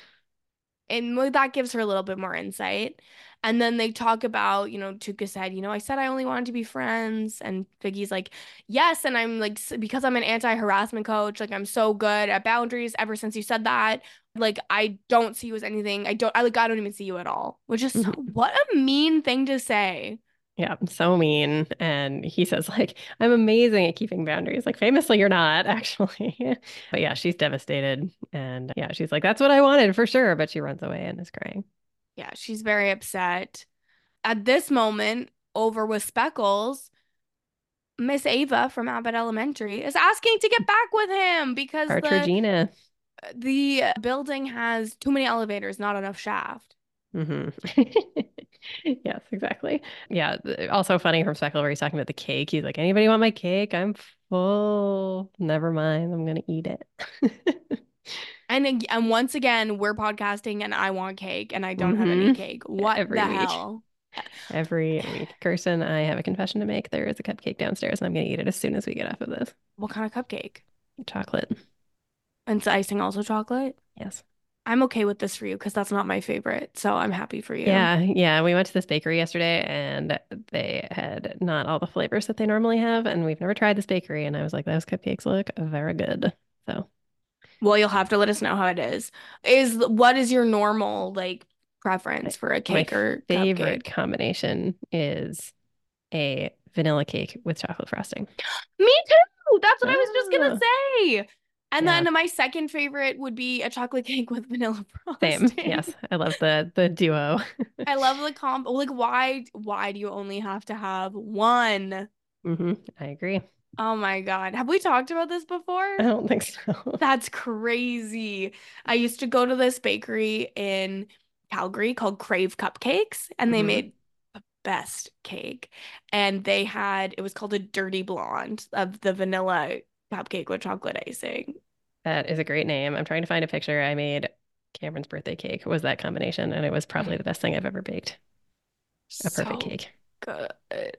and like, that gives her a little bit more insight. And then they talk about, you know, Tuka said, you know, I said I only wanted to be friends. And Figgy's like, yes. And I'm like, because I'm an anti-harassment coach, like I'm so good at boundaries ever since you said that. Like, I don't see you as anything. I don't, I like, I don't even see you at all, which is so, Mhm. what a mean thing to say. Yeah, so mean. And he says, like, I'm amazing at keeping boundaries. Like, famously, you're not, actually. But yeah, she's devastated. And yeah, she's like, that's what I wanted for sure. But she runs away and is crying. Yeah, she's very upset. At this moment, over with Speckles, Miss Ava from Abbott Elementary is asking to get back with him because the Partridgina. the building has too many elevators, not enough shaft. Hmm. Yes, exactly. Yeah. th- Also funny from Speckle where he's talking about the cake. He's like, anybody want my cake? I'm Oh, never mind. I'm gonna eat it. And ag- and once again, we're podcasting and I want cake and I don't have any hmm cake. What Every the week. hell? Every week. Kirsten, I have a confession to make. There is a cupcake downstairs, and I'm gonna eat it as soon as we get off of this. What kind of cupcake? Chocolate. And is the icing also chocolate? Yes. I'm okay with this for you because that's not my favorite. So I'm happy for you. Yeah, yeah. We went to this bakery yesterday and they had not all the flavors that they normally have. And we've never tried this bakery. And I was like, those cupcakes look very good. So Well, you'll have to let us know how it is. Is what is your normal like my, preference for a my cake or favorite cupcake? combination is a vanilla cake with chocolate frosting. Me too. That's what I was just gonna Ah, say. And yeah, then my second favorite would be a chocolate cake with vanilla same. frosting. Yes, I love the the duo. I love the combo. Like, why why do you only have to have one? hmm I agree. Oh my God. Have we talked about this I before? don't think so. That's crazy. I used to go to this bakery in Calgary called Crave Cupcakes, and they hmm made the best cake. And they had, it was called a Dirty Blonde of the vanilla cupcake with chocolate icing. That is a great name. I'm trying to find a picture. I made Cameron's birthday cake was that combination, and it was probably the best thing I've ever baked. A perfect So cake. good.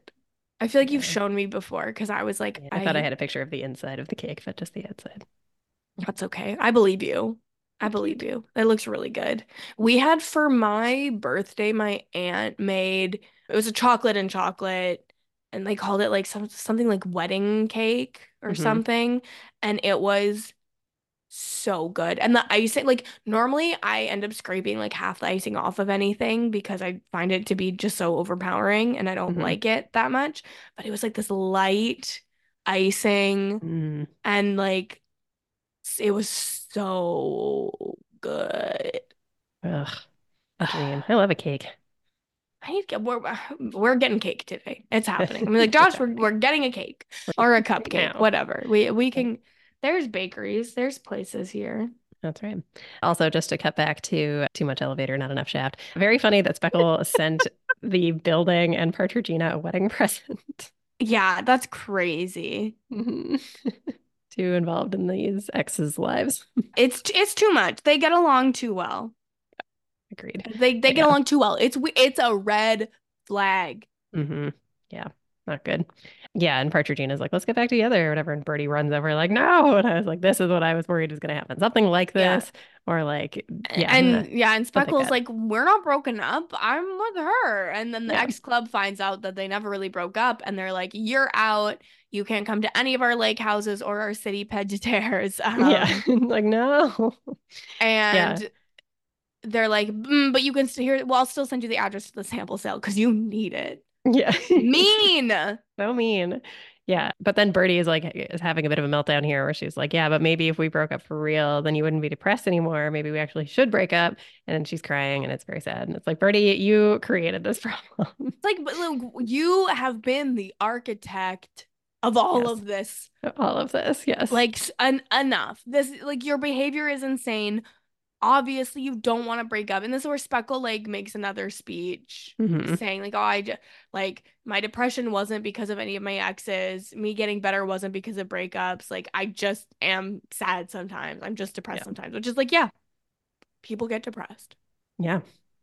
I feel like you've Yeah. shown me before because I was like, Yeah, I thought I I, had a picture of the inside of the cake, but just the outside. that's okay. I believe you. I They're believe cute. you. It looks really good. We had for my birthday, my aunt made it was a chocolate and chocolate, and they called it like some something like wedding cake or hmm something. And it was so good. And the icing, like normally I end up scraping like half the icing off of anything because I find it to be just so overpowering and I don't hmm like it that much. But it was like this light icing Mm. and like it was so good. Ugh, a dream. I love a cake. I need to get we're we're getting cake today. It's happening. I mean, like It's Josh, we're happening we're getting a cake or a right cupcake, now. whatever. We we Yep, can. There's bakeries. There's places here. that's right. Also, just to cut back to too much elevator, not enough shaft. Very funny that Speckle sent the building and Partridgina a wedding present. Yeah, that's crazy. Mhm. Too involved in these exes' lives. It's it's too much. They get along too well. Agreed. They they But get yeah. along too well. It's it's a red flag. hmm Yeah, not good. Yeah, and Partridgina's like, let's get back together or whatever. And Birdie runs over like, no. And I was like, this is what I was worried was going to happen. Something like Yeah. this, or like, yeah, And yeah, and something Speckle's bad. like, we're not broken up. I'm with her. And then the Yeah, X Club finds out that they never really broke up, and they're like, you're out. You can't come to any of our lake houses or our city pet-a-terres. yeah, Um, like no, yeah, and they're like, mm, but you can still hear. Well, I'll still send you the address to the sample sale because you need it. yeah. Mean. So mean. Yeah, but then Birdie is like is having a bit of a meltdown here where she's like, yeah, but maybe if we broke up for real, then you wouldn't be depressed anymore. Maybe we actually should break up. And then she's crying and it's very sad. And it's like, Birdie, you created this problem. It's like, but look, you have been the architect of all Yes, of this. all of this. Yes. Like, en enough. This, like, your behavior is insane. Obviously you don't want to break up. And this is where Speckle like makes another speech hmm saying like, oh, I just like my depression wasn't because of any of my exes. Me getting better wasn't because of breakups. Like I just am sad sometimes. I'm just depressed Yeah. sometimes, which is like, yeah, people get depressed. Yeah.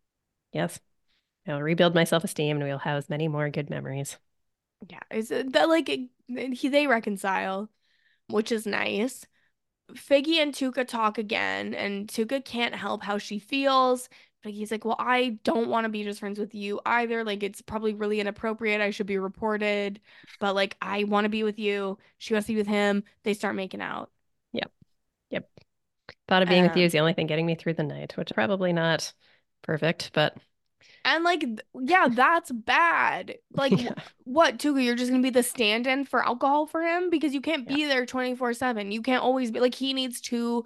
Yes. I'll rebuild my self-esteem and we'll house many more good memories. Yeah, is it that like it, he they reconcile, which is nice. Figgy and Tuca talk again, and Tuca can't help how she feels. Figgy's like, well, I don't want to be just friends with you either. Like, it's probably really inappropriate. I should be reported, but like, I want to be with you. She wants to be with him. They start making out. Yep. Yep. Thought of being with you Um, is the only thing getting me through the night, which is probably not perfect, but and like, th- yeah, that's bad. Like, yeah. wh what, Tuca? You're just gonna be the stand-in for alcohol for him because you can't Yeah. be there twenty-four seven. You can't always be like, he needs to,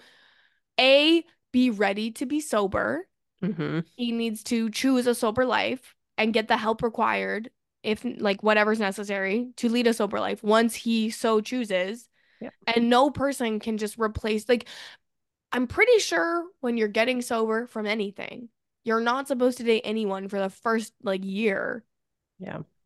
A, be ready to be sober. hmm He needs to choose a sober life and get the help required, if like whatever's necessary to lead a sober life once he so chooses. Yep. And no person can just replace, like, I'm pretty sure when you're getting sober from anything, you're not supposed to date anyone for the first like year. Yeah.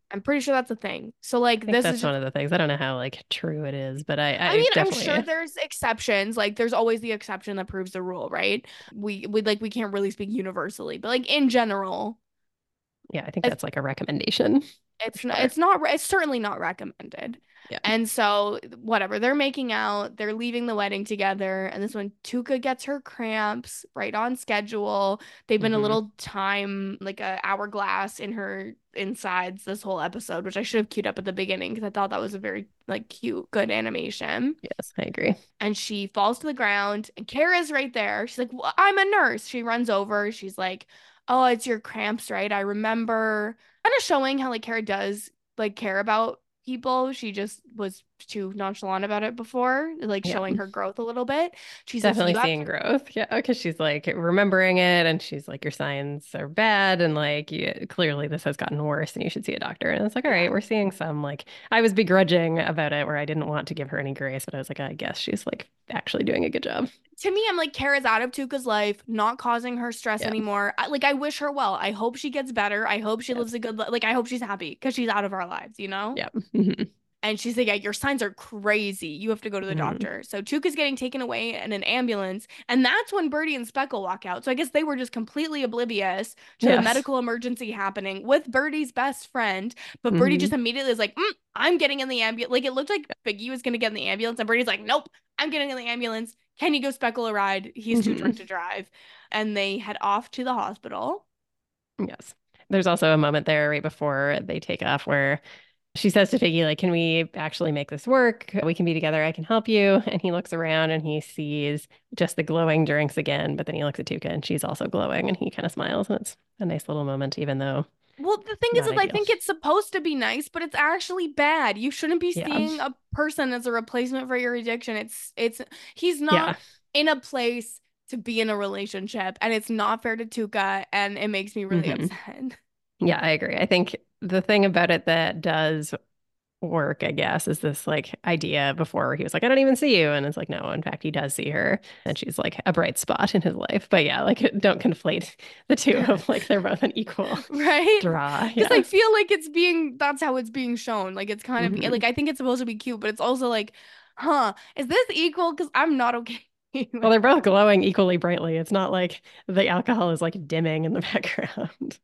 I'm pretty sure that's a thing. So like I think this is that's one just of the things. I don't know how like true it is, but I, I I mean, I'm sure definitely, there's exceptions. Like there's always the exception that proves the rule, right? We we like we can't really speak universally, but like in general, yeah, I think it's that's like a recommendation for it's not sure. it's not it's certainly not recommended. Yeah. And so whatever, they're making out, they're leaving the wedding together, and this when Tuca gets her cramps right on schedule. They've been a Hmm. little time like a hourglass in her insides this whole episode, which I should have queued up at the beginning because I thought that was a very like cute, good animation. Yes, I agree. And she falls to the ground and Kara's right there. She's like, well, I'm a nurse. She runs over. She's like, oh, it's your cramps, right? I remember kind of showing how like Kara does like care about people. She just was too nonchalant about it before, like Yeah. showing her growth a little bit. She says, Definitely you have seeing to growth. Yeah, because she's like remembering it and she's like, your signs are bad and like you, clearly this has gotten worse and you should see a doctor. And it's like, all yeah. right, we're seeing some like I was begrudging about it where I didn't want to give her any grace, but I was like, I guess she's like actually doing a good job. To me, I'm like, Kara's out of Tuca's life, not causing her stress Yeah. anymore. I, like, I wish her well. I hope she gets better. I hope she Yes. lives a good life. Like, I hope she's happy because she's out of our lives, you know? Yeah. Hmm. And she's like, yeah, your signs are crazy. You have to go to the Hmm. doctor. So Tuca's getting taken away in an ambulance. And that's when Birdie and Speckle walk out. So I guess they were just completely oblivious to the Yes. medical emergency happening with Birdie's best friend. But Birdie Hmm. just immediately is like, mm, I'm getting in the ambulance. Like it looked like Biggie was going to get in the ambulance. And Birdie's like, nope, I'm getting in the ambulance. Can you go Speckle a ride? He's too Hmm. drunk to drive. And they head off to the hospital. Yes. There's also a moment there right before they take off where she says to Figgy, like, can we actually make this work? We can be together. I can help you. And he looks around and he sees just the glowing drinks again. But then he looks at Tuca and she's also glowing and he kind of smiles. And it's a nice little moment, even though Well, the thing is, not is I ideal. think it's supposed to be nice, but it's actually bad. You shouldn't be Yeah. seeing a person as a replacement for your addiction. It's it's he's not Yeah. in a place to be in a relationship, and it's not fair to Tuca, and it makes me really Hmm. upset. Yeah, I agree. I think the thing about it that does work, I guess, is this like idea before where he was like, I don't even see you. And it's like, no, in fact, he does see her. And she's like a bright spot in his life. But yeah, like don't conflate the two of like they're both an equal Right? draw. Because Yeah. I feel like it's being that's how it's being shown. Like it's kind of Hmm. like I think it's supposed to be cute, but it's also like, huh, is this equal? Because I'm not okay. Well, with they're both glowing equally brightly. It's not like the alcohol is like dimming in the background.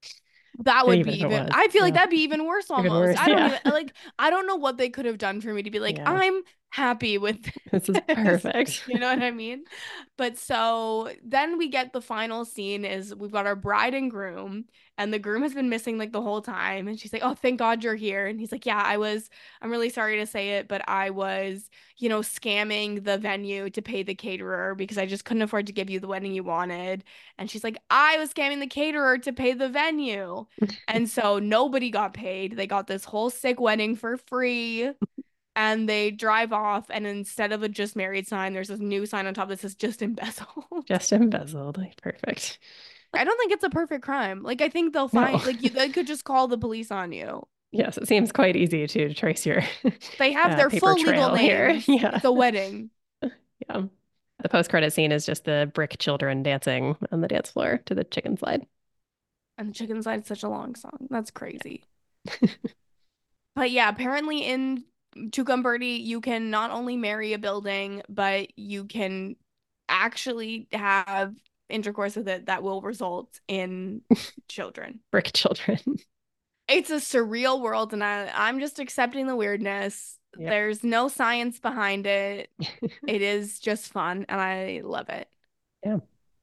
That And would even be if it even, was, I feel like yeah, that'd be even worse even almost. worse. I don't Yeah. even like, I don't know what they could have done for me to be like, Yeah. I'm happy with This is this. perfect. You know what I mean? But so then we get the final scene is we've got our bride and groom, and the groom has been missing like the whole time. And she's like, oh, thank God you're here. And he's like, yeah, I was, I'm really sorry to say it, but I was, you know, scamming the venue to pay the caterer because I just couldn't afford to give you the wedding you wanted. And she's like, I was scamming the caterer to pay the venue. And so nobody got paid. They got this whole sick wedding for free. And they drive off, and instead of a just married sign, there's this new sign on top that says just embezzled. Just embezzled. Like, perfect. I don't think it's a perfect crime. Like, I think they'll No. find, like, you, they could just call the police on you. Yes, it seems quite easy to trace your They have uh, their paper full legal trail here. names. Yeah. It's a wedding. Yeah. The post-credit scene is just the brick children dancing on the dance floor to the chicken slide. And Chicken Side's such a long song. That's crazy. But yeah, apparently in Tucumberti, you can not only marry a building, but you can actually have intercourse with it that will result in children. Brick children. It's a surreal world, and I, I'm just accepting the weirdness. Yep. There's no science behind it. It is just fun, and I love it. Yeah.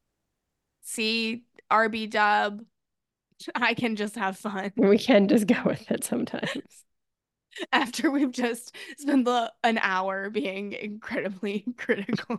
See, R B Dub, I can just have fun We can just go with it sometimes. after we've just spent the, an hour being incredibly critical.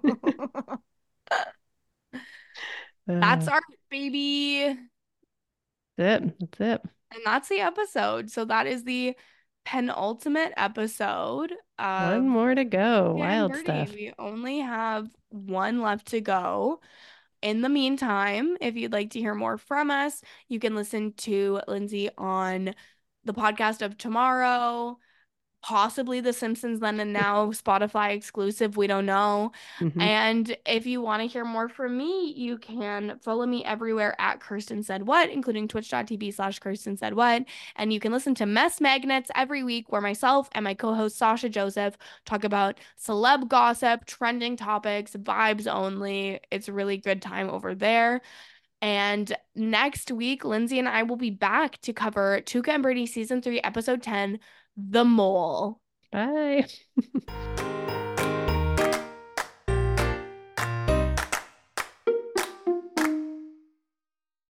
That's Uh, our baby. that's it. That's it. And that's the episode. So that is the penultimate episode One of more to go. Tuca and Wild Birdie. stuff. We only have one left to go. In the meantime, if you'd like to hear more from us, you can listen to Lindsay on the podcast of tomorrow, possibly The Simpsons Then and Now, Spotify exclusive. We don't know. Mhm. And if you want to hear more from me, you can follow me everywhere at Kirsten Said What, including twitch.tv slash Kirsten Said What. And you can listen to Mess Magnets every week, where myself and my co-host Sasha Joseph talk about celeb gossip, trending topics, vibes only. It's a really good time over there. And next week, Lindsay and I will be back to cover Tuca and Birdie season three, episode ten, The Mole. Bye.